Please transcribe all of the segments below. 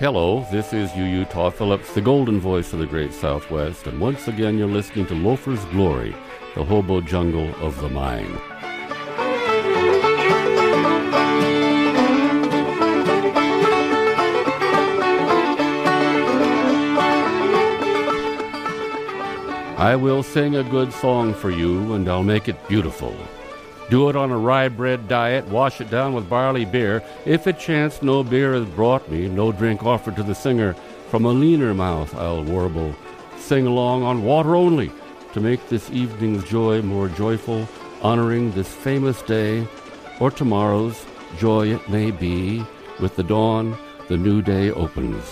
Hello, this is Utah Phillips, the golden voice of the Great Southwest, and once again you're listening to Loafer's Glory, the hobo jungle of the mine. I will sing a good song for you, and I'll make it beautiful. Do it on a rye bread diet, wash it down with barley beer. If it chance no beer is brought me, no drink offered to the singer, from a leaner mouth I'll warble. Sing along on water only, to make this evening's joy more joyful, honoring this famous day, or tomorrow's joy it may be. With the dawn, the new day opens.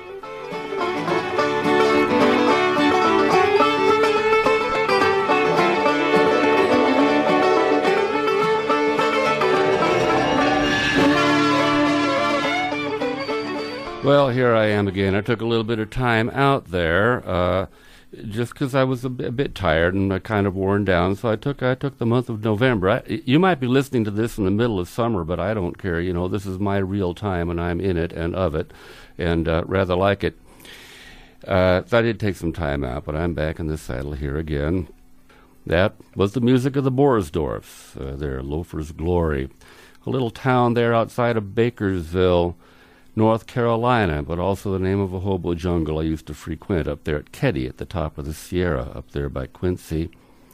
Well, here I am again. I took a little bit of time out there, just because I was a bit tired and kind of worn down. So I took the month of November. You might be listening to this in the middle of summer, but I don't care. You know, this is my real time, and I'm in it and of it, and rather like it. So I did take some time out, but I'm back in the saddle here again. That was the music of the Boersdorfs, their Loafer's Glory, a little town there outside of Bakersville, North Carolina, but also the name of a hobo jungle I used to frequent up there at Keddy at the top of the Sierra up there by Quincy.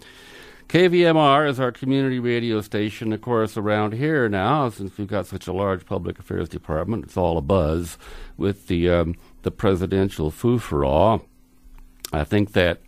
KVMR is our community radio station, of course, around here now, since we've got such a large public affairs department. It's all abuzz with the presidential foo-for-all. I think that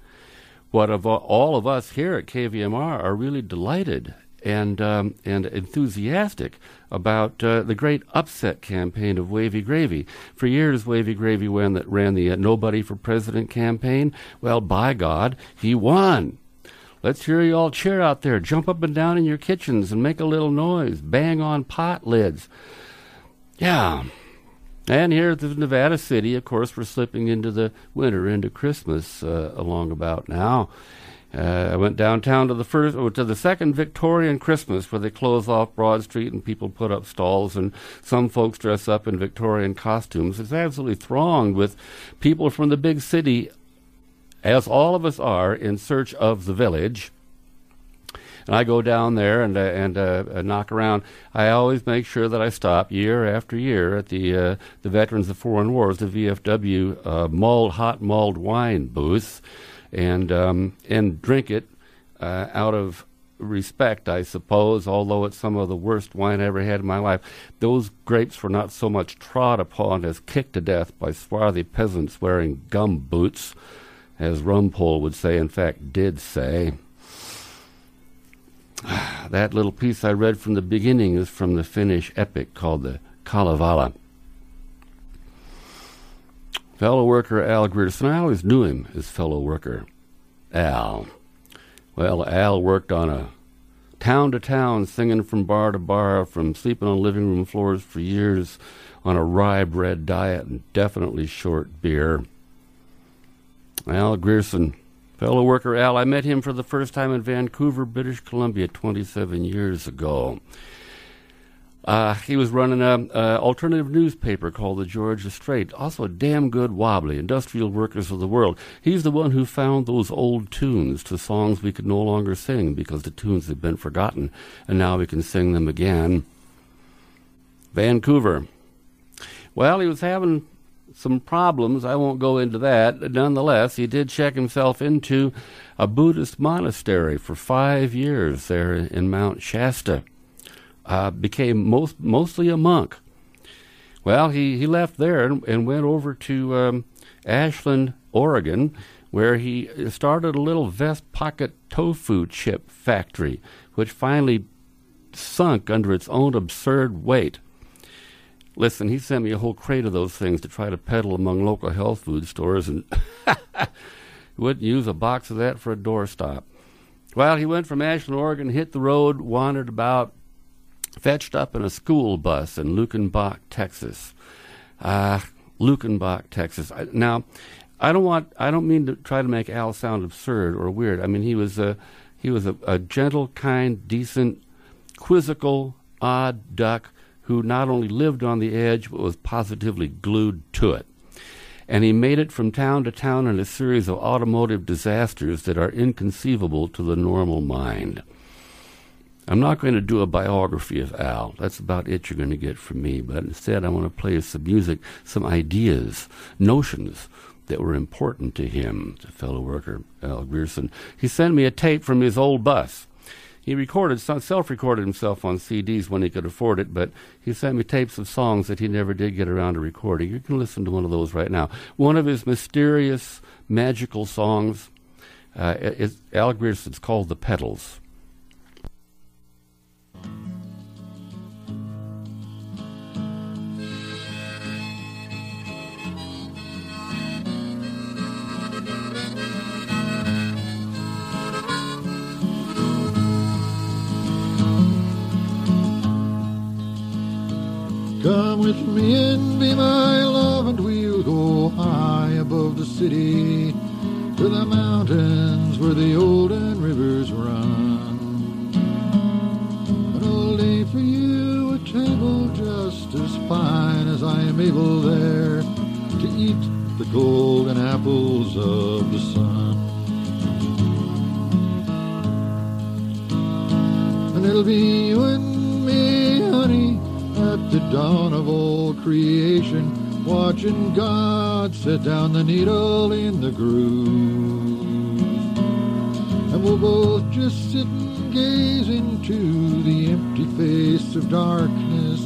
all of us here at KVMR are really delighted and enthusiastic about the great upset campaign of Wavy Gravy. For years, Wavy Gravy ran the Nobody for President campaign. Well, by God, he won. Let's hear you all cheer out there. Jump up and down in your kitchens and make a little noise. Bang on pot lids. Yeah. And here at the Nevada City, of course, we're slipping into the winter, into Christmas along about now. I went downtown to the second Victorian Christmas, where they close off Broad Street and people put up stalls, and some folks dress up in Victorian costumes. It's absolutely thronged with people from the big city, as all of us are, in search of the village. And I go down there and knock around. I always make sure that I stop year after year at the Veterans of Foreign Wars, the VFW hot mulled wine booth, and drink it out of respect, I suppose, although it's some of the worst wine I ever had in my life. Those grapes were not so much trod upon as kicked to death by swarthy peasants wearing gum boots, as Rumpole would say, in fact, did say. That little piece I read from the beginning is from the Finnish epic called the Kalevala. Fellow worker Al Grierson, I always knew him as fellow worker Al. Well, Al worked on a town to town, singing from bar to bar, from sleeping on living room floors for years on a rye bread diet and definitely short beer. Al Grierson, fellow worker Al, I met him for the first time in Vancouver, British Columbia 27 years ago. He was running an alternative newspaper called the Georgia Straight, also a damn good wobbly, Industrial Workers of the World. He's the one who found those old tunes to songs we could no longer sing because the tunes had been forgotten, and now we can sing them again. Vancouver. Well, he was having some problems. I won't go into that. Nonetheless, he did check himself into a Buddhist monastery for 5 years there in Mount Shasta. Became mostly a monk. Well, he left there and went over to Ashland, Oregon, where he started a little vest pocket tofu chip factory, which finally sunk under its own absurd weight. Listen, he sent me a whole crate of those things to try to peddle among local health food stores, and wouldn't use a box of that for a doorstop. Well, he went from Ashland, Oregon, hit the road, wandered about, fetched up in a school bus in Luckenbach, Texas. Luckenbach, Texas. Now, I don't mean to try to make Al sound absurd or weird. I mean, he was a gentle, kind, decent, quizzical, odd duck who not only lived on the edge but was positively glued to it. And he made it from town to town in a series of automotive disasters that are inconceivable to the normal mind. I'm not going to do a biography of Al. That's about it you're going to get from me. But instead, I want to play some music, some ideas, notions that were important to him, the fellow worker, Al Grierson. He sent me a tape from his old bus. He self-recorded himself on CDs when he could afford it, but he sent me tapes of songs that he never did get around to recording. You can listen to one of those right now. One of his mysterious, magical songs is Al Grierson's called The Petals. Come with me and be my love, and we'll go high above the city to the mountains where the olden rivers run. And I'll lay for you a table just as fine as I am able there to eat the golden apples of the sun. And it'll be you and me, honey, at the dawn of all creation, watching God set down the needle in the groove. And we'll both just sit and gaze into the empty face of darkness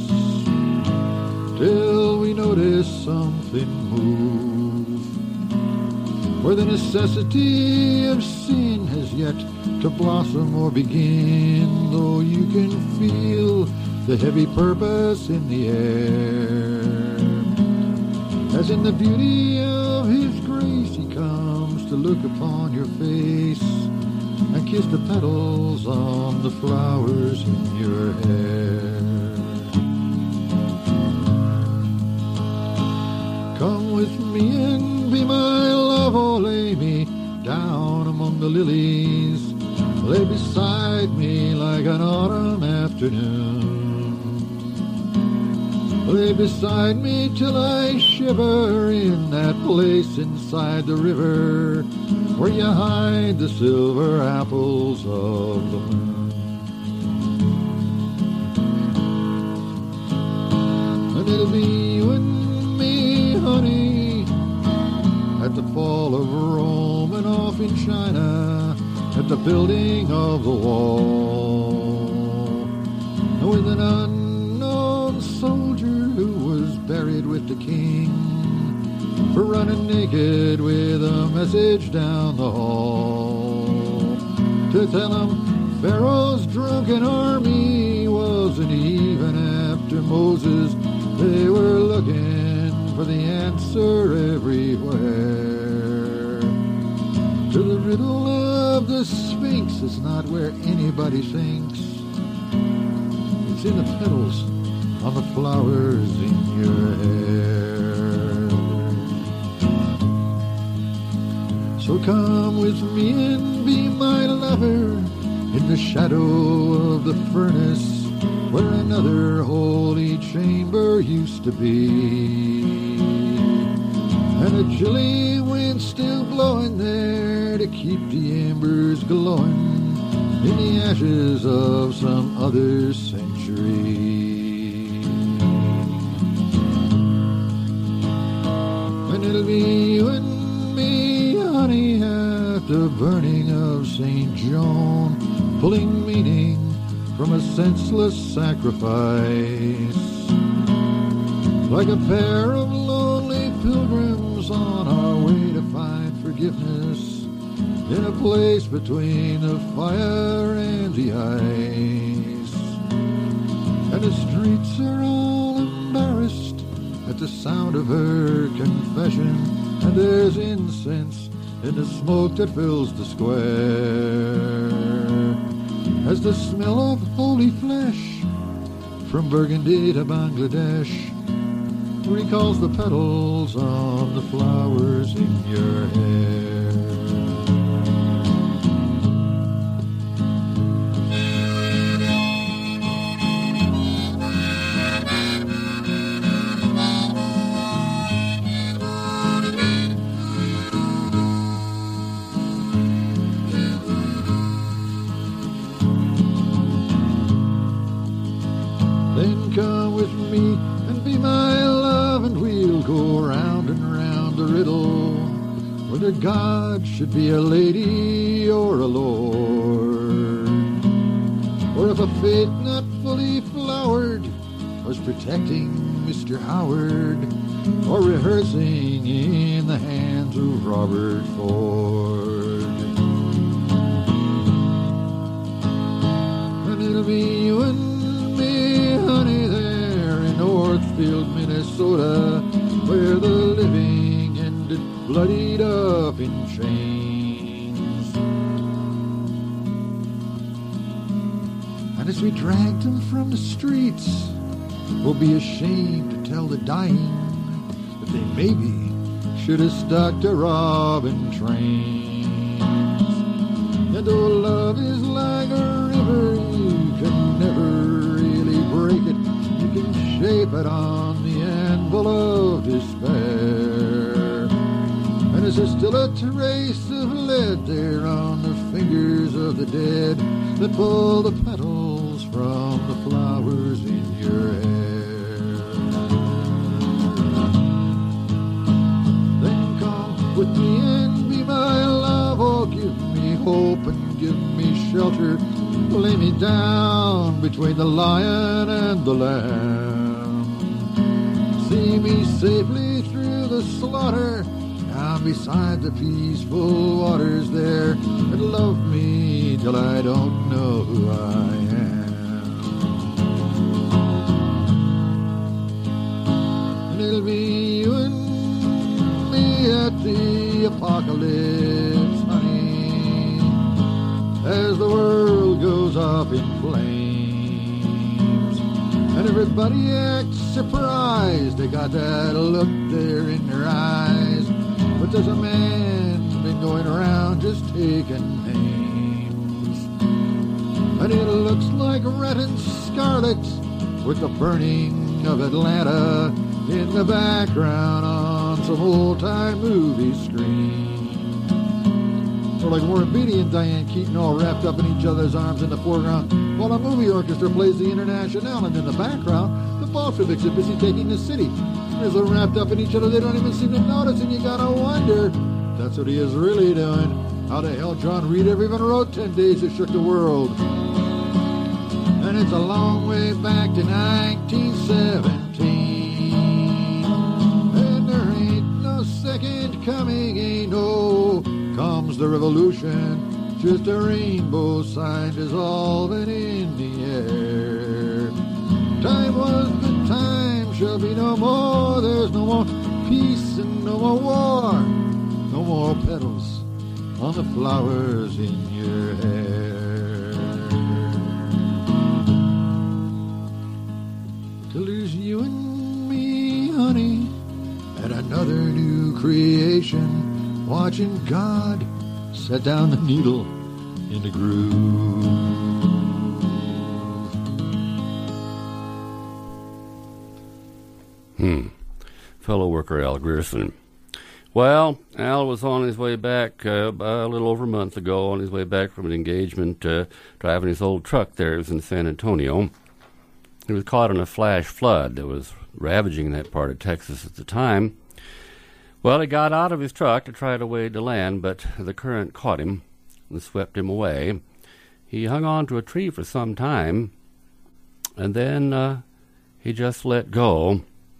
till we notice something move, where the necessity of sin has yet to blossom or begin, though you can feel the heavy purpose in the air. As in the beauty of his grace he comes to look upon your face and kiss the petals on the flowers in your hair. Come with me and be my love, oh lay me down among the lilies, lay beside me like an autumn afternoon. Lay beside me till I shiver in that place inside the river where you hide the silver apples of the moon. And it'll be you and me, honey, at the fall of Rome and off in China at the building of the wall, with an unknown soldier who was buried with the king for running naked with a message down the hall to tell him Pharaoh's drunken army wasn't even after Moses. They were looking for the answer everywhere. To the riddle of the Sphinx is not where anybody thinks. It's in the petals on the flowers in your hair. So come with me and be my lover in the shadow of the furnace where another holy chamber used to be. And a chilly wind still blowing there to keep the embers glowing in the ashes of some other century. And it'll be you and me, honey, at the burning of St. John, pulling meaning from a senseless sacrifice, like a pair of lonely pilgrims on our way to find forgiveness in a place between the fire and the ice. And the streets are all embarrassed at the sound of her confession, and there's incense in the smoke that fills the square, as the smell of holy flesh from Burgundy to Bangladesh recalls the petals on the flowers in your hair. whether God should be a lady or a lord, or if a faith not fully flowered was protecting Mr. Howard, or rehearsing in the hands of Robert Ford. And it'll be you and me, honey, there in Northfield, Minnesota, where the living ended bloodied up in chains. And as we dragged him from the streets, we'll be ashamed to tell the dying that they maybe should have stuck to robbing trains. And though love is like a river, you can never really break it. You can shape it on the anvil of despair. And is there still a trace of lead there on the fingers of the dead that pull the petals from the flowers in your hair? Then come with me and be my love. Oh, give me hope and give me shelter. Lay me down between the lion and the lamb. See me safely through the slaughter, down beside the peaceful waters there, and love me till I don't know who I am. And it'll be you and me at the apocalypse, honey, as the world goes up in flames. And everybody acts surprised, they got that look there in their eyes. But there's a man been going around just taking names. And it looks like red and scarlet with the burning of Atlanta in the background on some old-time movie screen. Or like Warren Beatty and Diane Keaton all wrapped up in each other's arms in the foreground, while a movie orchestra plays the Internationale, and in the background, the Bolsheviks are busy taking the city. As they're wrapped up in each other, they don't even seem to notice, and you gotta wonder, that's what he is really doing. How the hell John Reed ever even wrote 10 Days That Shook the World? And it's a long way back to 1917, and there ain't no second coming, ain't no comes the revolution, just a rainbow sign dissolving in the air. Time was the time, shall be no more. There's no more peace and no more war, no more petals on the flowers in your hair. Till there's you and me, honey, and another new creation, watching God set down the needle in the groove. Fellow worker Al Grierson. Well, Al was on his way back a little over a month ago, on his way back from an engagement, driving his old truck there. It was in San Antonio. He was caught in a flash flood that was ravaging that part of Texas at the time. Well, he got out of his truck to try to wade to land, but the current caught him and swept him away. He hung on to a tree for some time, and then he just let go.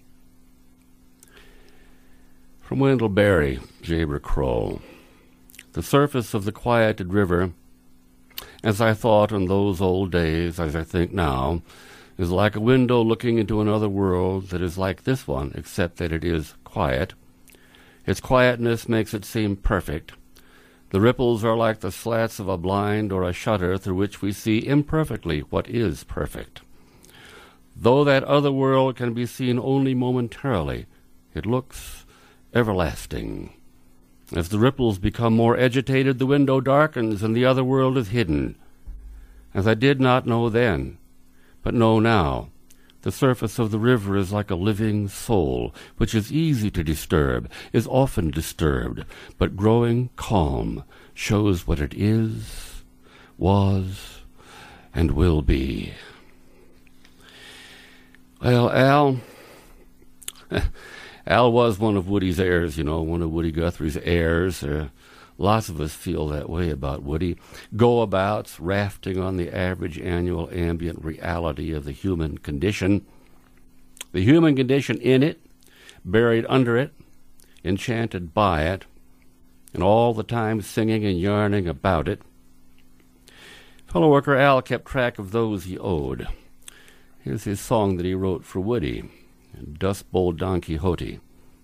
From Wendell Berry, Jabber Crow. The surface of the quieted river, as I thought in those old days, as I think now, is like a window looking into another world that is like this one, except that it is quiet. Its quietness makes it seem perfect. The ripples are like the slats of a blind or a shutter through which we see imperfectly what is perfect. Though that other world can be seen only momentarily, it looks everlasting. As the ripples become more agitated, the window darkens and the other world is hidden. As I did not know then, but know now, the surface of the river is like a living soul, which is easy to disturb, is often disturbed, but growing calm shows what it is, was, and will be. Well, Al, Al was one of Woody's heirs, one of Woody Guthrie's heirs. Lots of us feel that way about Woody. Go-abouts, rafting on the average annual ambient reality of the human condition. The human condition in it, buried under it, enchanted by it, and all the time singing and yarning about it. Fellow worker Al kept track of those he owed. Here's his song that he wrote for Woody, Dust Bowl Don Quixote.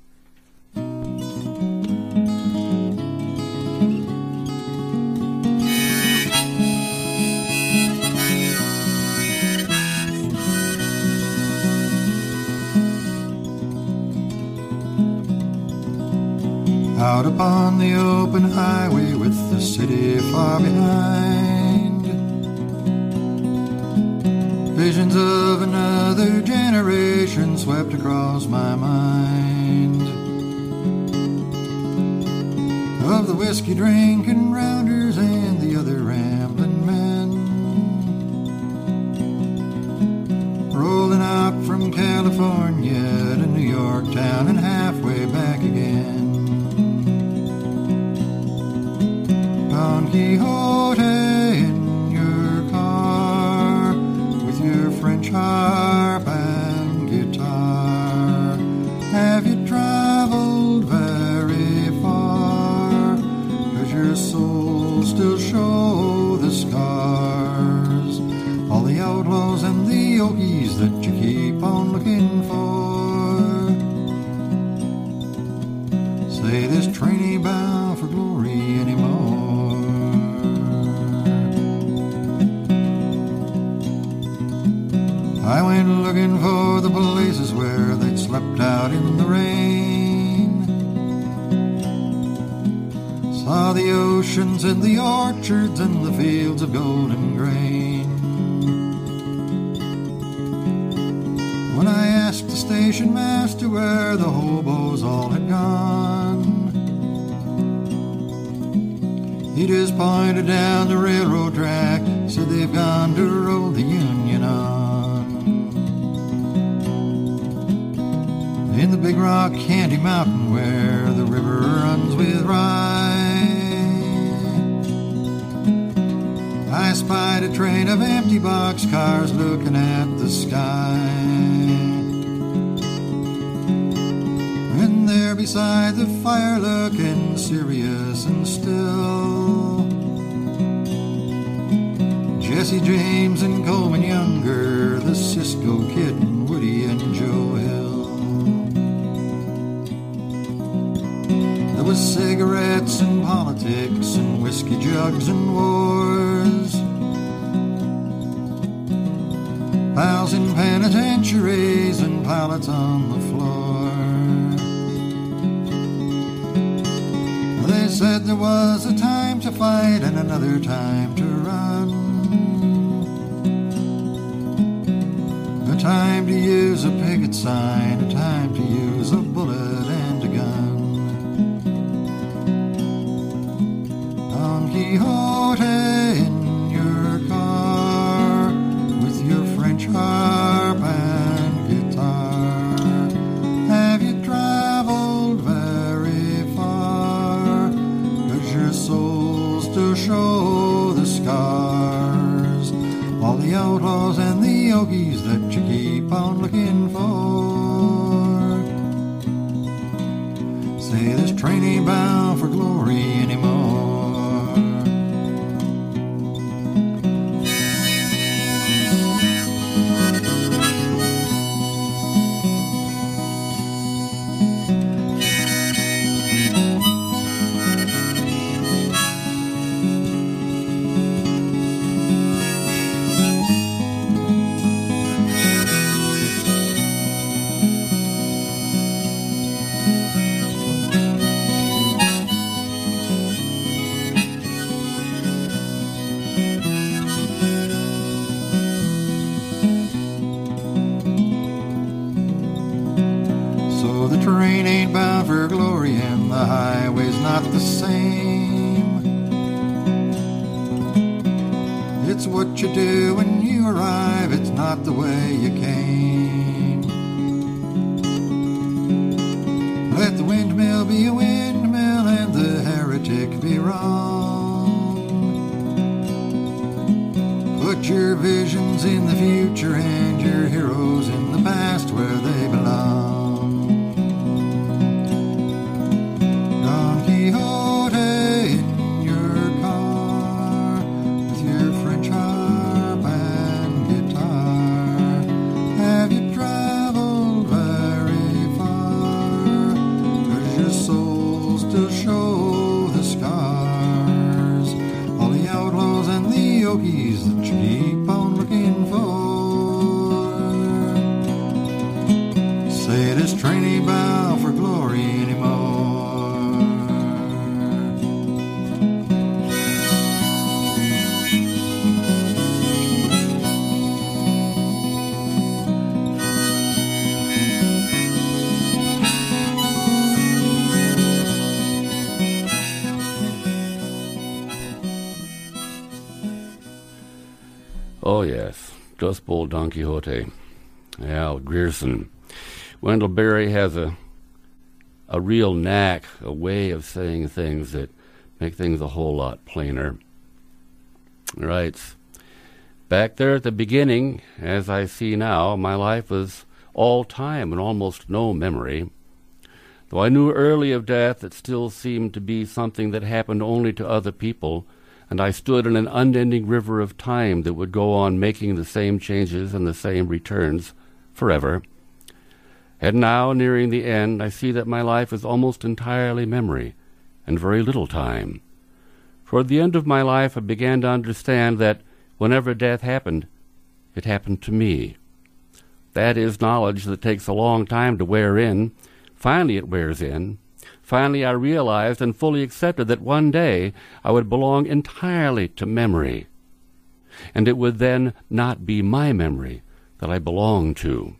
Out upon the open highway with the city far behind, visions of another generation swept across my mind, of the whiskey drinking rounders and the other rambling men, rolling out from California to New York town and halfway back again. Don Quixote in your car with your French harp and guitar. Have you traveled very far? Does your soul still show the scars? All the outlaws and the Okies that you keep on looking for. Say this train ain't bound for glory anymore. I went looking for the places where they'd slept out in the rain. Saw the oceans and the orchards and the fields of golden grain. When I asked the station master where the hobos all had gone, he just pointed down the railroad track, said they've gone to roll the Union on. In the Big Rock Candy Mountain where the river runs with rye, I spied a train of empty boxcars looking at the sky. And there beside the fire looking serious and still, Jesse James and Coleman Younger, the Cisco Kid and Woody and Joe Hill. There was cigarettes and politics and whiskey jugs and wars, pals in penitentiaries and pallets on the floor. They said there was a time to fight and another time to run, a time to use a picket sign, a time to use a bullet and a gun. Don Quixote in your car with your French harp and guitar. Have you traveled very far? Does your soul still show the scars? All the outlaws and the Okies that you keep on looking for. Say this train ain't bound for glory anymore. Train ain't bound for glory and the highway's not the same. It's what you do when you arrive, it's not the way you came. could be wrong. Put your visions in the future and your heroes in the past where they belong. Don Quixote in your car with your French harp and guitar. Have you traveled very far? Does your soul still show the scars? All the outlaws and the Okies that you keep on looking for. Say, this train ain't bound for glory anymore. Oh, yes, Dust Bowl Don Quixote, Al Grierson. Wendell Berry has a real knack, a way of saying things that make things a whole lot plainer. He writes, back there at the beginning, as I see now, my life was all time and almost no memory. Though I knew early of death, it still seemed to be something that happened only to other people, and I stood in an unending river of time that would go on making the same changes and the same returns forever. And now, nearing the end, I see that my life is almost entirely memory and very little time. Toward the end of my life, I began to understand that whenever death happened, it happened to me. That is knowledge that takes a long time to wear in. Finally, it wears in. Finally, I realized and fully accepted that one day I would belong entirely to memory, and it would then not be my memory that I belonged to.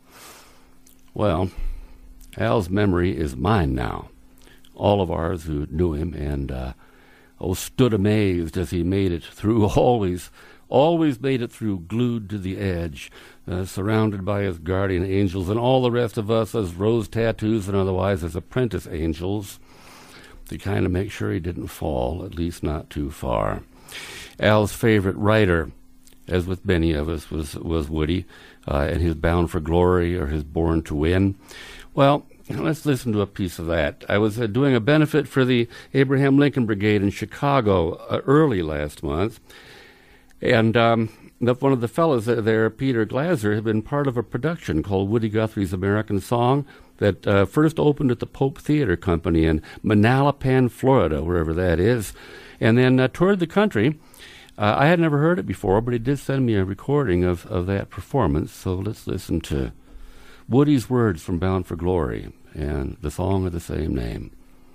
Well, Al's memory is mine now. All of ours who knew him and stood amazed as he made it through, always made it through, glued to the edge, surrounded by his guardian angels, and all the rest of us as rose tattoos and otherwise as apprentice angels to kind of make sure he didn't fall, at least not too far. Al's favorite writer, as with many of us, was Woody, and his Bound for Glory or his Born to Win. Well, let's listen to a piece of that. I was doing a benefit for the Abraham Lincoln Brigade in Chicago early last month, and one of the fellows there, Peter Glaser, had been part of a production called Woody Guthrie's American Song that first opened at the Pope Theater Company in Manalapan, Florida, wherever that is, and then toured the country. I had never heard it before, but he did send me a recording of that performance, so let's listen to Woody's words from Bound for Glory and the song of the same name.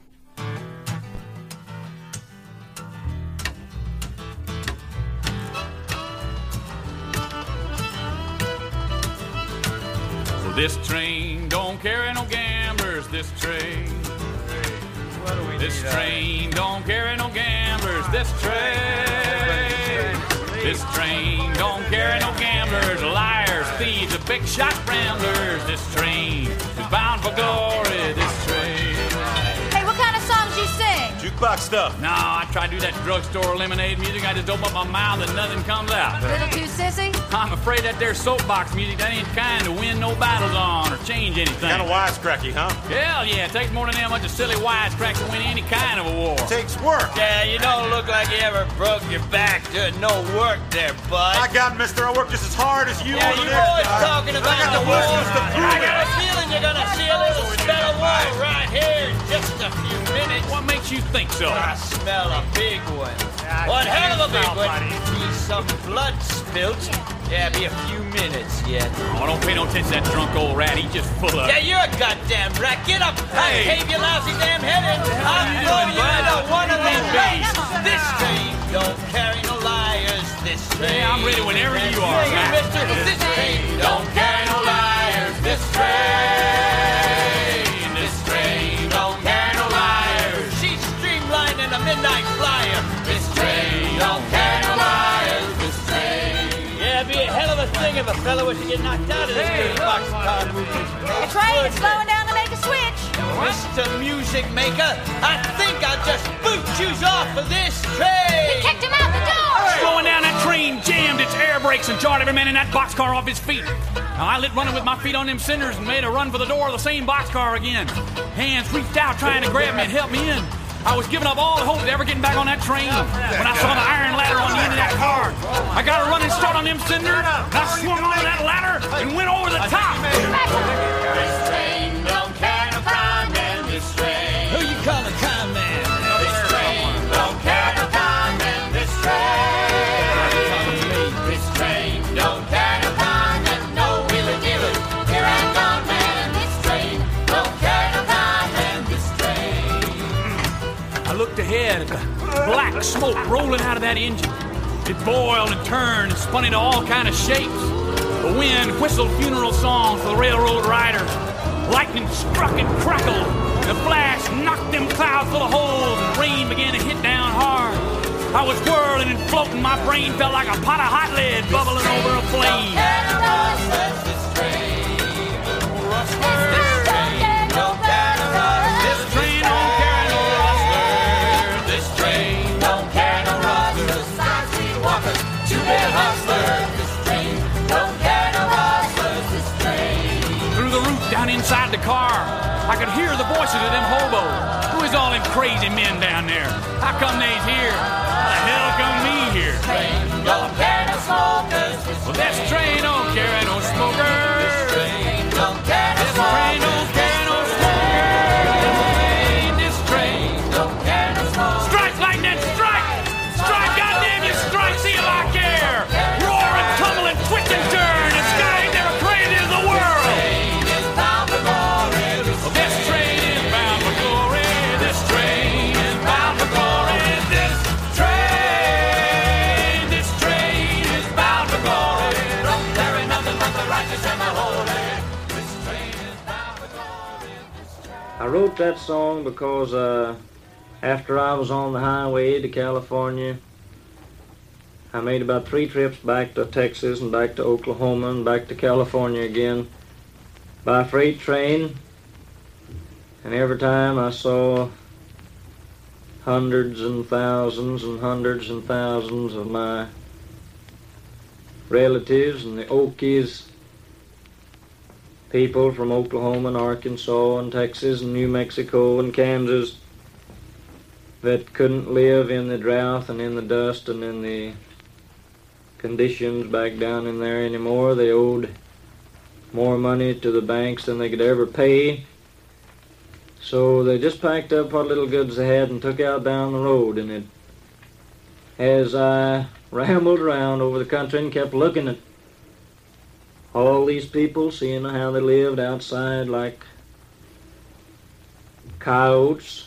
This train don't carry no gamblers, this train. This train don't carry no gamblers, this train. This train don't carry no gamblers, liars, thieves, and big shot ramblers. This train is bound for glory, this train. Hey, what kind of songs you sing? Jukebox stuff. No, I try to do that drugstore lemonade music. I just open up my mouth and nothing comes out. A little too sissy? I'm afraid that there soapbox music, that ain't the kind to win no battles on or change anything. Kind of wisecracky, huh? Hell yeah, it takes more than that much of silly wisecracks to win any kind of a war. It takes work. Yeah, you don't look like you ever broke your back doing no work there, bud. I got, mister, I work just as hard as you Yeah, over you're there. always talking about I got the the war. whiskers to prove I got it. a feeling you're gonna see a little spell of war right here in just a few minutes. What makes you think so? I smell a big one. One hell of a big one. Be some blood spilt. Yeah, be a few minutes yet. Oh, don't pay no attention to that drunk old rat. He's just full of... Yeah, you're a goddamn rat. Get up. Hey. Cave your lousy damn head in. I'm you throwing doing, you bud? into one of them Hey, bays. This train don't carry no liars. This train. Yeah, I'm ready whenever you are, Hey, man. mister, this train Don't carry no liars, this train. This train don't carry no liars. She's streamlined in a midnight flyer. This train don't carry no liars, this train. Yeah, it'd be a hell of a thing if a fella was to get knocked out of this big boxcar movie. The train is slowing down to make a switch. Mr. Music Maker, I think I'll just boot shoes off of this train. He kicked him out the door. Slowing down that train, jammed its air brakes and jarred every man in that boxcar off his feet. Now I lit running with my feet on them cinders and made a run for the door of the same boxcar again. Hands reached out trying to grab me and help me in. I was giving up all the hope of ever getting back on that train when I saw the iron ladder on the end of that car. I got a running start on them cinders, and I swung onto that ladder and went over the top. This train don't carry no conman, this train. Who you calling conman? This train don't carry no conman, this train. This train don't carry no conman, no wheeler dealer. Here I'm gone, man. This train don't carry no conman, this train. I looked ahead at the black smoke rolling out of that engine. It boiled and turned and spun into all kind of shapes. The wind whistled funeral songs for the railroad riders. Lightning struck and crackled. The flash knocked them clouds full of holes, and rain began to hit down hard. I was whirling and floating. My brain felt like a pot of hot lead bubbling over a flame. This train don't carry no rustlers. This train don't carry no rustlers. This train don't carry no rustlers. Side street walkers, two-bit hustlers. This train don't carry no rustlers. This train. Through the roof down inside the car, I could hear the voices of them hobos. Who is all them crazy men down there? How come they's here? How the hell come me here? Train don't carry no smokers. Well, this train don't carry no smokers. Train don't carry no This train don't carry no smokers. This train don't carry no smokers. Strike, lightning, strike! Strike, goddamn you, strike, see if I care! Roar and tumble and twitch and turn! The sky ain't never crazy as the world! Train is bound for glory. Well, this train is bound for glory. This train is bound for glory. This train is bound for glory. Don't carry nothing but the righteous and the holy. This train is bound for glory. I wrote that song because after I was on the highway to California, I made about 3 trips back to Texas and back to Oklahoma and back to California again by freight train. And every time I saw hundreds and thousands of my relatives and the Okies, people from Oklahoma and Arkansas and Texas and New Mexico and Kansas that couldn't live in the drought and in the dust and in the conditions back down in there anymore. They owed more money to the banks than they could ever pay. So they just packed up what little goods they had and took out down the road. And as I rambled around over the country and kept looking at all these people, seeing how they lived outside like coyotes,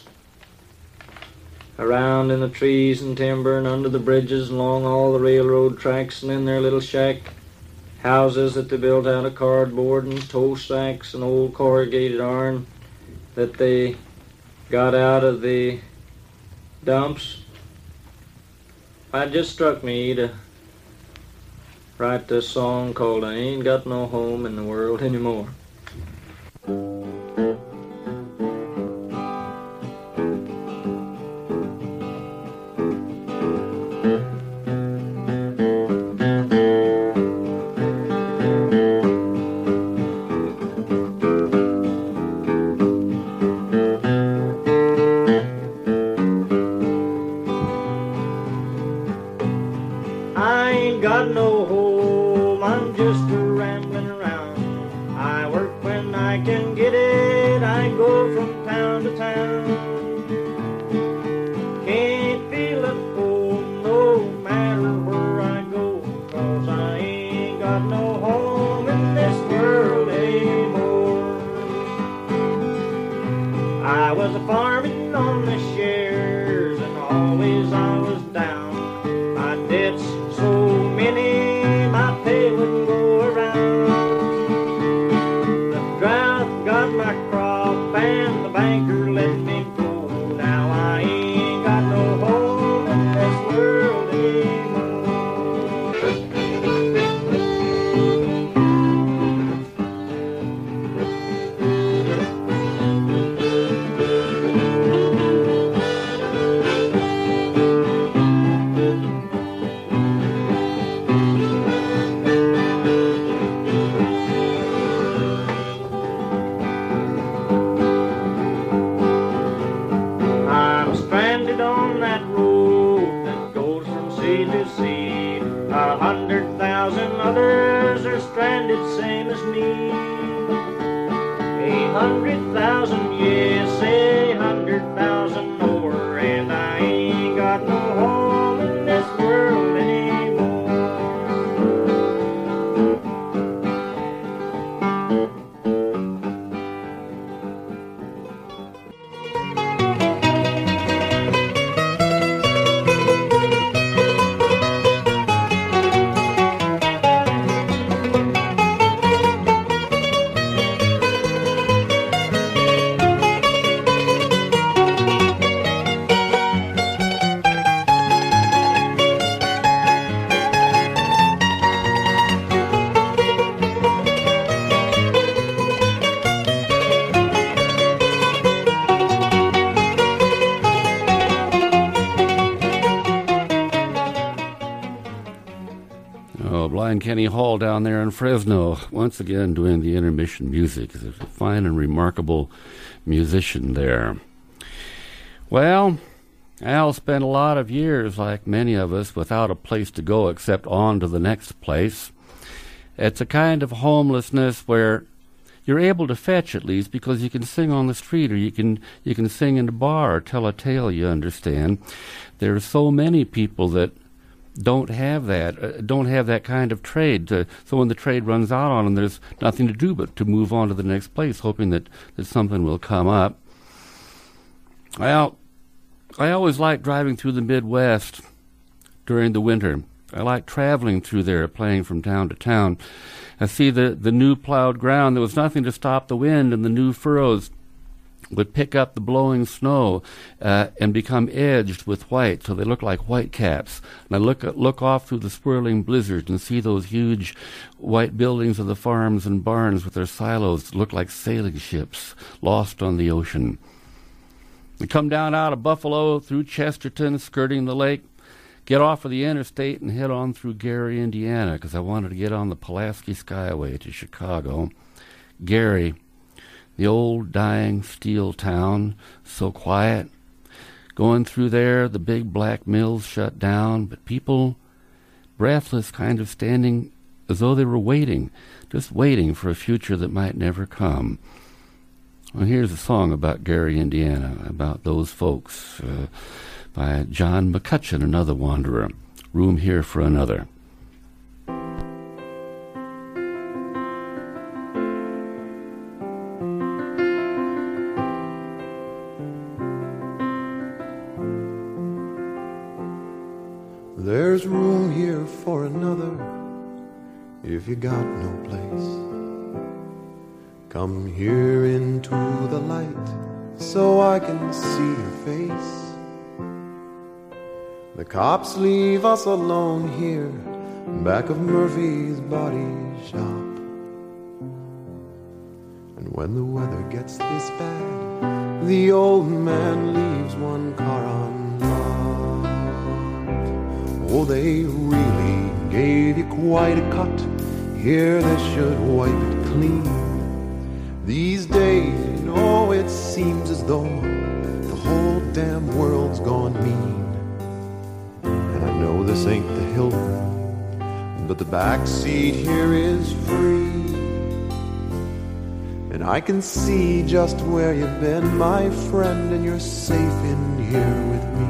around in the trees and timber and under the bridges and along all the railroad tracks and in their little shack houses that they built out of cardboard and tow sacks and old corrugated iron that they got out of the dumps. It just struck me to write this song called I Ain't Got No Home in the World Anymore. I ain't got no home, I'm just a rambling around. I work when I can get it, I go from town to town. Can't feel at home no matter where I go, 'cause I ain't got no home in this world anymore. I was a farming on the shares and always I was down. My debts so many, my pay wouldn't go around. The drought got my crop and the banker let me go. Now I ain't got no home in this world anymore. find Kenny Hall down there in Fresno, once again doing the intermission music. He's a fine and remarkable musician there. Well, Al spent a lot of years, like many of us, without a place to go except on to the next place. It's a kind of homelessness where you're able to fetch, at least, because you can sing on the street, or you can sing in a bar or tell a tale, you understand. There are so many people that don't have that kind of trade. So when the trade runs out on them, there's nothing to do but to move on to the next place, hoping that something will come up. Well, I always liked driving through the Midwest during the winter. I liked traveling through there, playing from town to town. I see the new plowed ground. There was nothing to stop the wind, and the new furrows would pick up the blowing snow and become edged with white, so they look like white caps. And I look off through the swirling blizzards and see those huge white buildings of the farms and barns with their silos that look like sailing ships lost on the ocean. We come down out of Buffalo through Chesterton, skirting the lake, get off of the interstate and head on through Gary, Indiana, because I wanted to get on the Pulaski Skyway to Chicago. Gary, the old dying steel town, so quiet. Going through there, the big black mills shut down, but people, breathless, kind of standing as though they were waiting, just waiting for a future that might never come. Well, here's a song about Gary, Indiana, about those folks, by John McCutcheon, another wanderer. Room Here for Another. There's room here for another if you got no place. Come here into the light so I can see your face. The cops leave us alone here, back of Murphy's body shop. And when the weather gets this bad, the old man leaves one car unlocked. Oh, they really gave you quite a cut. Here they should wipe it clean. These days, you know, it seems as though the whole damn world's gone mean. And I know this ain't the Hilton, but the back seat here is free. And I can see just where you've been, my friend, and you're safe in here with me.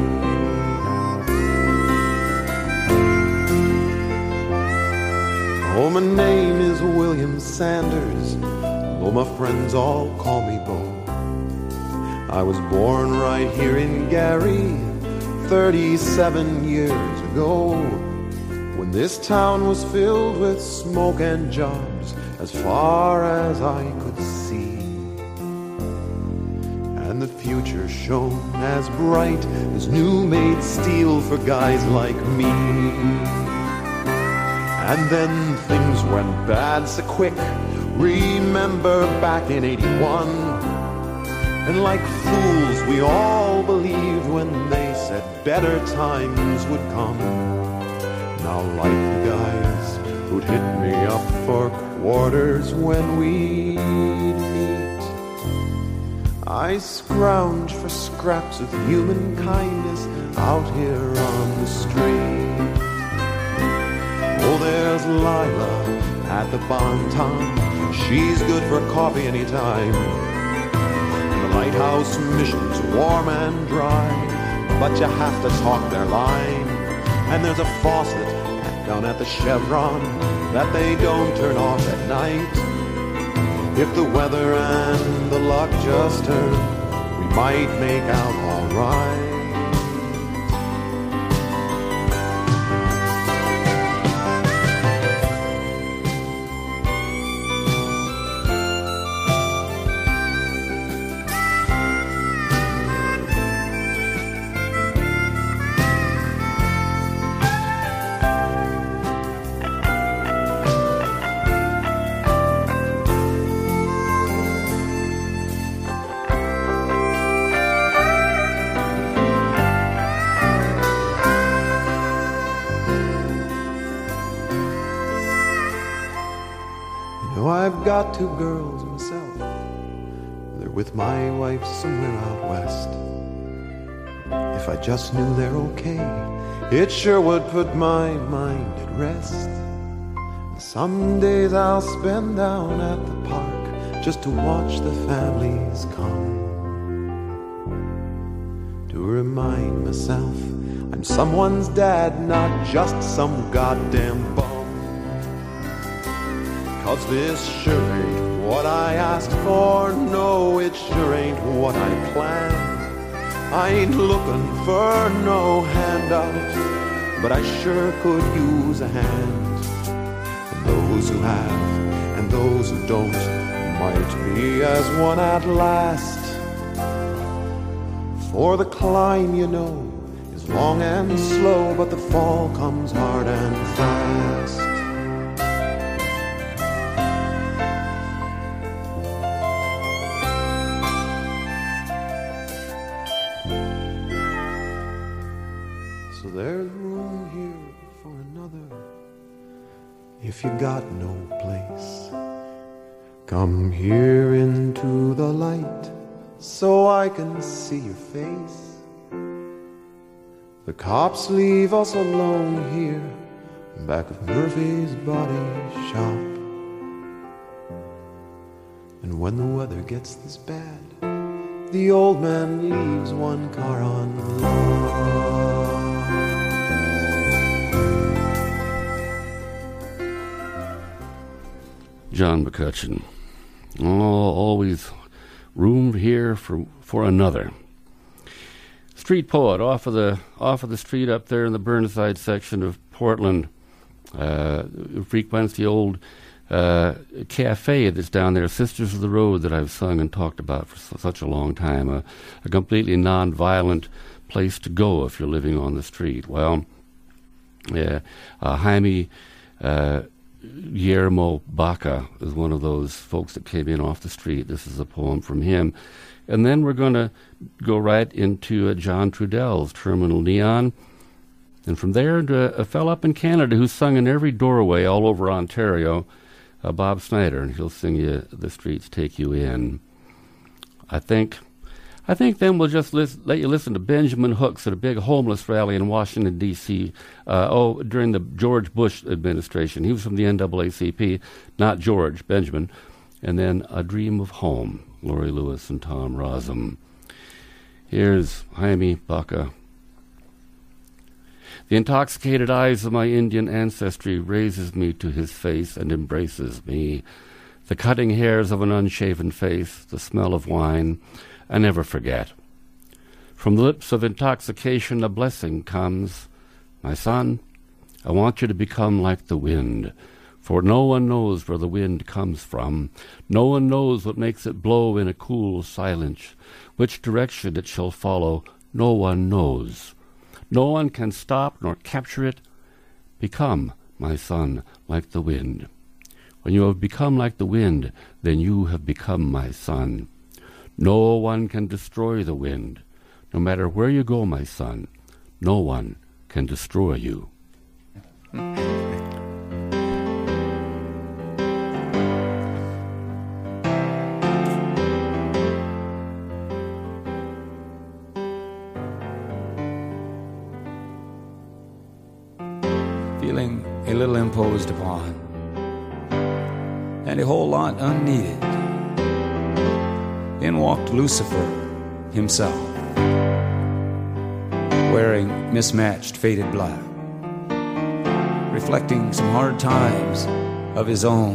Oh, my name is William Sanders. Oh, my friends all call me Bo. I was born right here in Gary 37 years ago, when this town was filled with smoke and jobs as far as I could see. And the future shone as bright as new-made steel for guys like me. And then things went bad so quick. Remember back in 81, and like fools we all believed when they said better times would come. Now like the guys who'd hit me up for quarters when we'd meet, I scrounge for scraps of human kindness out here on the street. Oh, there's Lila at the Bon Ton. She's good for coffee anytime. And the Lighthouse Mission's warm and dry, but you have to talk their line. And there's a faucet down at the Chevron that they don't turn off at night. If the weather and the luck just turn, we might make out all right. got 2 girls myself. They're with my wife somewhere out west. If I just knew they're okay, it sure would put my mind at rest. Some days I'll spend down at the park just to watch the families come, to remind myself I'm someone's dad, not just some goddamn bum. 'Cause this sure ain't what I asked for, no, it sure ain't what I planned. I ain't looking for no handout, but I sure could use a hand. And those who have and those who don't might be as one at last. For the climb, you know, is long and slow, but the fall comes hard and fast. So there's room here for another. If you got no place, come here into the light so I can see your face. The cops leave us alone here, back of Murphy's body shop. And when the weather gets this bad, the old man leaves one car on loan. John McCutcheon. Oh, always room here for another. Street poet off of the street up there in the Burnside section of Portland. Frequents the old cafe that's down there, Sisters of the Road, that I've sung and talked about for such a long time. A completely non-violent place to go if you're living on the street. Well, Jaime Guillermo Baca is one of those folks that came in off the street. This is a poem from him. And then we're going to go right into John Trudell's Terminal Neon. And from there to a fellow up in Canada who's sung in every doorway all over Ontario, Bob Snyder, and he'll sing you The Streets Take You In. I think then we'll just let you listen to Benjamin Hooks at a big homeless rally in Washington, D.C. During the George Bush administration. He was from the NAACP, not George, Benjamin. And then A Dream of Home, Laurie Lewis and Tom Rosam. Here's Jaime Baca. The intoxicated eyes of my Indian ancestry raises me to his face and embraces me. The cutting hairs of an unshaven face, the smell of wine, I never forget. From the lips of intoxication a blessing comes. My son, I want you to become like the wind, for no one knows where the wind comes from. No one knows what makes it blow in a cool silence. Which direction it shall follow, no one knows. No one can stop nor capture it. Become, my son, like the wind. When you have become like the wind, then you have become my son. No one can destroy the wind. No matter where you go, my son, no one can destroy you. Feeling a little imposed upon, and a whole lot unneeded, in walked Lucifer himself, wearing mismatched faded black, reflecting some hard times of his own.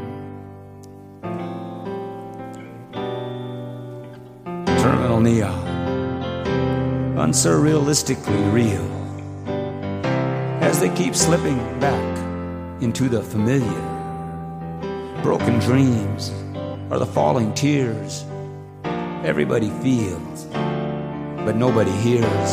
Terminal neon, unsurrealistically real, as they keep slipping back into the familiar. Broken dreams are the falling tears everybody feels, but nobody hears.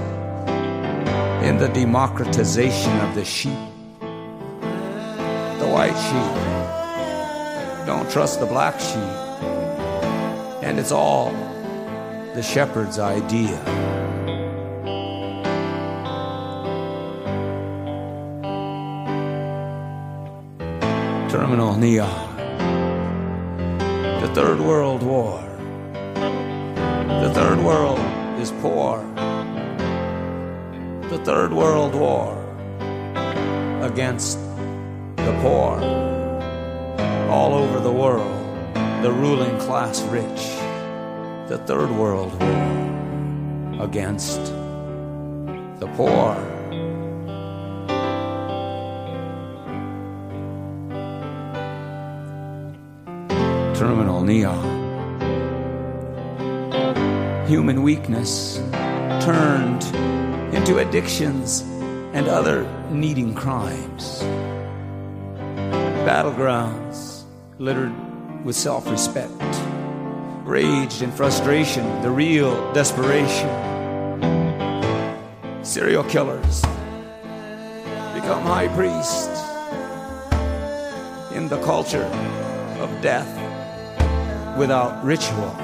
In the democratization of the sheep, the white sheep don't trust the black sheep, and it's all the shepherd's idea. Terminal neon, The Third World War. The Third World is poor. The Third World War against the poor. All over the world, the ruling class rich. The Third World War against the poor. Terminal neon. Human weakness turned into addictions and other needing crimes. Battlegrounds littered with self-respect. Rage and frustration, the real desperation. Serial killers become high priests in the culture of death without ritual.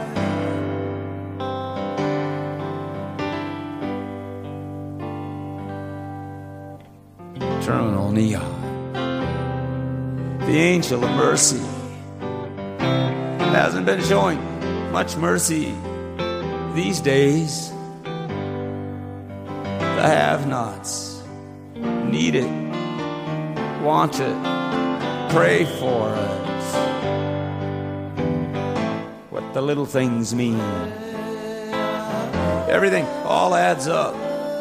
Terminal neon. The angel of mercy hasn't been showing much mercy these days. The have-nots need it, want it, pray for it. What the little things mean. Everything all adds up.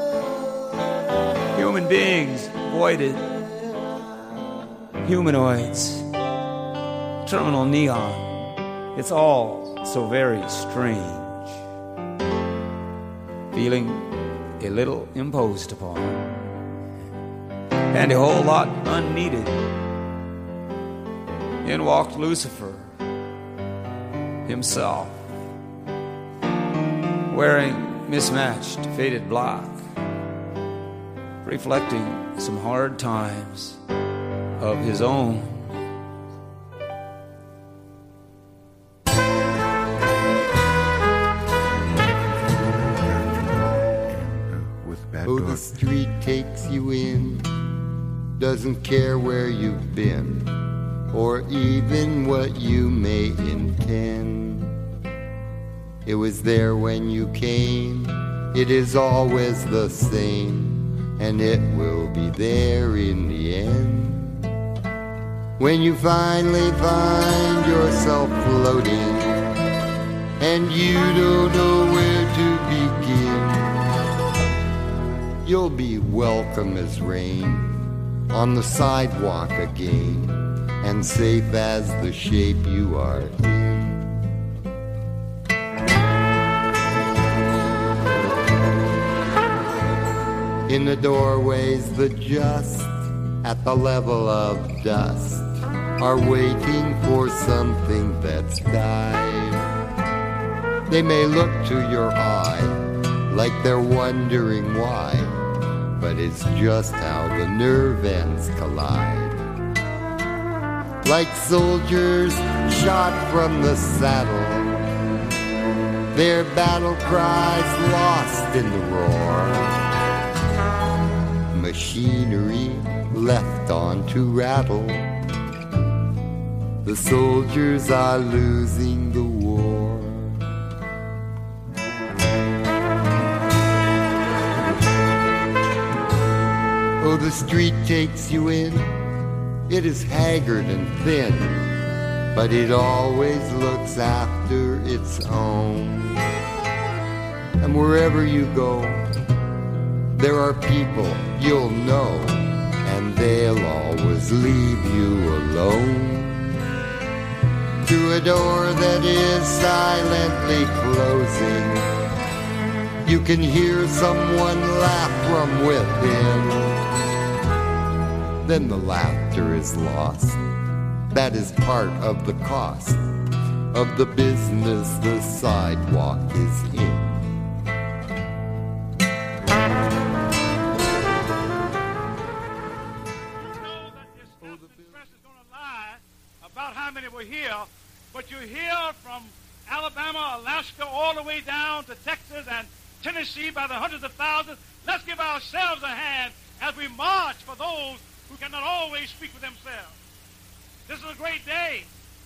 Human beings voided. Humanoids. Terminal neon. It's all so very strange. Feeling a little imposed upon. And a whole lot unneeded. In walked Lucifer himself, wearing mismatched faded black, reflecting some hard times of his own. Oh, the street takes you in, doesn't care where you've been, or even what you may intend. It was there when you came, it is always the same, and it will be there in the end. When you finally find yourself floating, and you don't know where to begin, you'll be welcome as rain on the sidewalk again, and safe as the shape you are in. In the doorways, the just at the level of dust are waiting for something that's died. They may look to your eye like they're wondering why, but it's just how the nerve ends collide. Like soldiers shot from the saddle, their battle cries lost in the roar. Machinery left on to rattle, the soldiers are losing the war. Oh, the street takes you in, it is haggard and thin, but it always looks after its own. And wherever you go, there are people you'll know, and they'll always leave you alone. To a door that is silently closing, you can hear someone laugh from within. Then the laughter is lost. That is part of the cost of the business the sidewalk is in. About how many were here, but you hear from Alabama, Alaska, all the way down to Texas and Tennessee by the hundreds of thousands. Let's give ourselves a hand as we march for those who cannot always speak for themselves. This is a great day.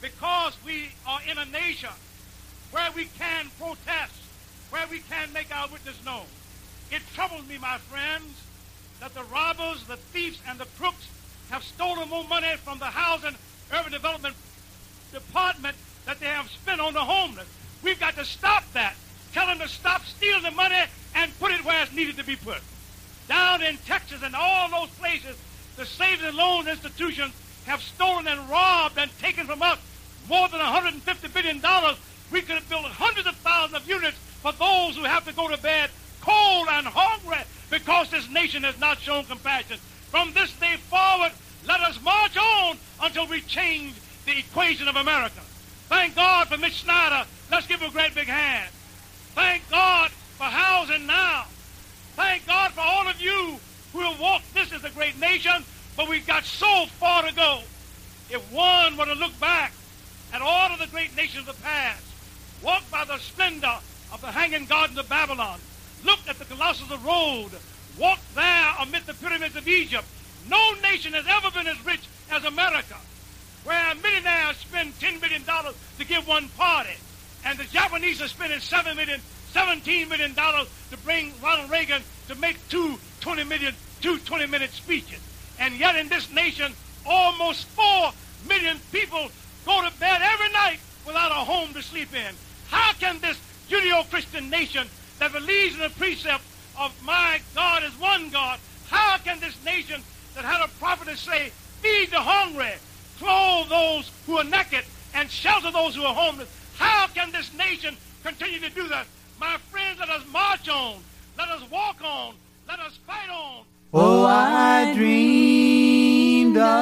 because we are in a nation where we can protest, where we can make our witness known. It troubles me, my friends, that the robbers, the thieves, and the crooks have stolen more money from the Housing Urban Development Department that they have spent on the homeless. We've got to stop that. Tell them to stop stealing the money and put it where it's needed to be put. Down in Texas and all those places, the savings and loan institutions have stolen and robbed and taken from us more than $150 billion. We could have built hundreds of thousands of units for those who have to go to bed cold and hungry because this nation has not shown compassion. From this day forward, let us march on until we change the equation of America. Thank God for Mitch Snyder. Let's give him a great big hand. Thank God for Housing Now. Thank God for all of you who have walked this as a great nation, but we've got so far to go. If one were to look back at all of the great nations of the past, walk by the splendor of the Hanging Gardens of Babylon, look at the Colossus of Rhodes, walk there amid the pyramids of Egypt, no nation has ever been as rich as America, where millionaires spend $10 million to give one party, and the Japanese are spending $17 million to bring Ronald Reagan to make two 20-minute speeches. And yet in this nation, almost 4 million people go to bed every night without a home to sleep in. How can this Judeo-Christian nation that believes in the precept of my God is one God, how can this nation that had a prophet to say, feed the hungry, clothe those who are naked, and shelter those who are homeless, how can this nation continue to do that? My friends, let us march on. Let us walk on. Let us fight on. Oh, I dreamed of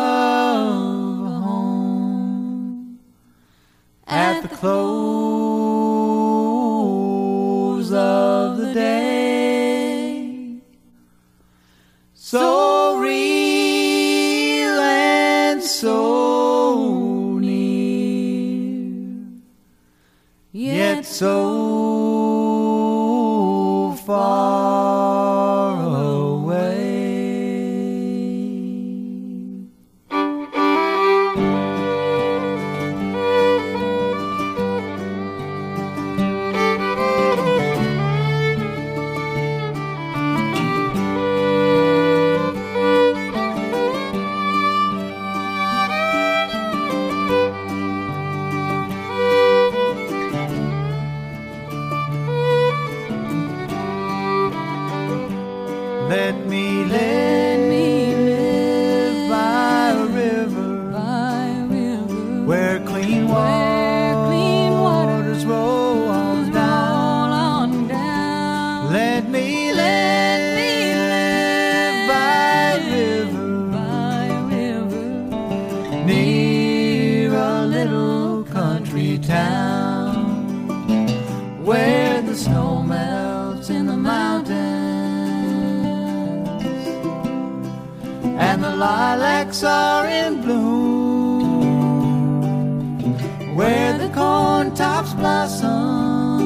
a home at the close of the day, so real and so near, yet so far away. Let me live by a river, where clean waters roll on down. Let me live by a river, near a little country town, where the snow melts in the mountains and the lilacs are in bloom, where the corn tops blossom.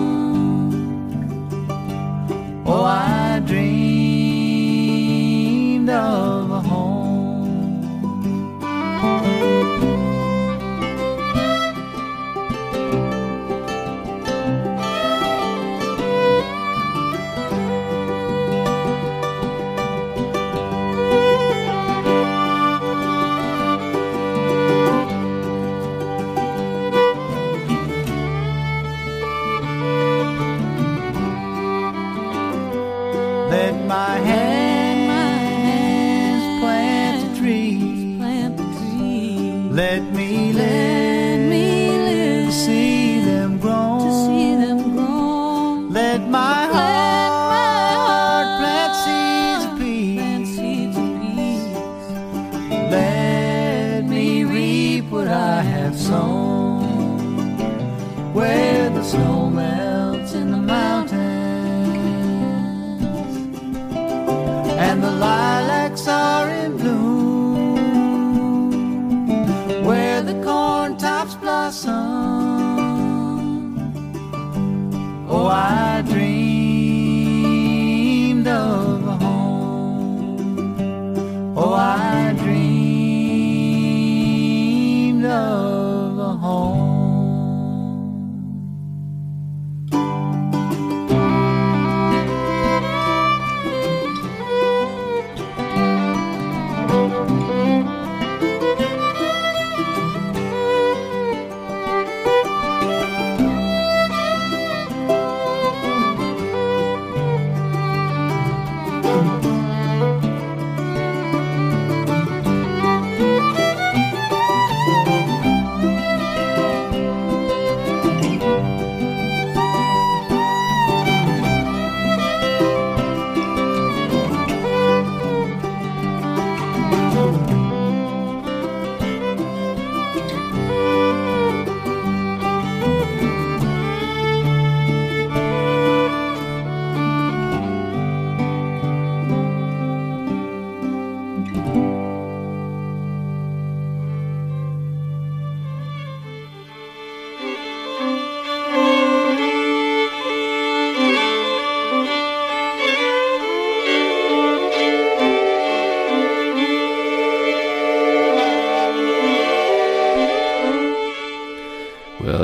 Oh, I dreamed of a home. Let my hands plant a tree. Let me live to see them grow. Let my heart plant seeds of peace. Let me reap what I have sown, where the snow melts in the mountains and the lilacs are in bloom, where the corn tops blossom. Oh, I dream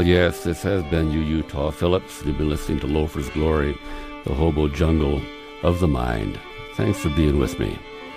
Well, yes, this has been Utah Phillips. You've been listening to Loafer's Glory, the hobo jungle of the mind. Thanks for being with me.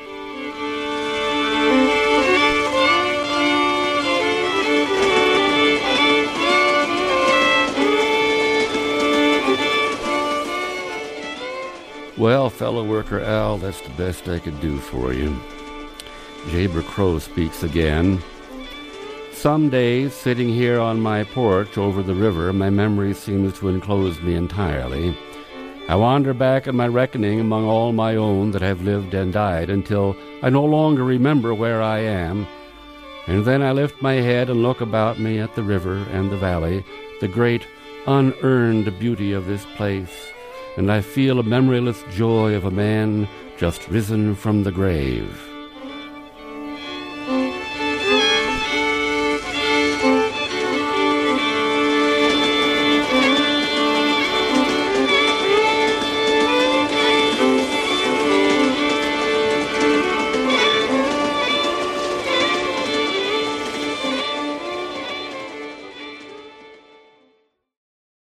Well, fellow worker Al, that's the best I could do for you. Jabber Crow speaks again. Some days, sitting here on my porch over the river, my memory seems to enclose me entirely. I wander back at my reckoning among all my own that have lived and died until I no longer remember where I am. And then I lift my head and look about me at the river and the valley, the great unearned beauty of this place, and I feel a memoryless joy of a man just risen from the grave.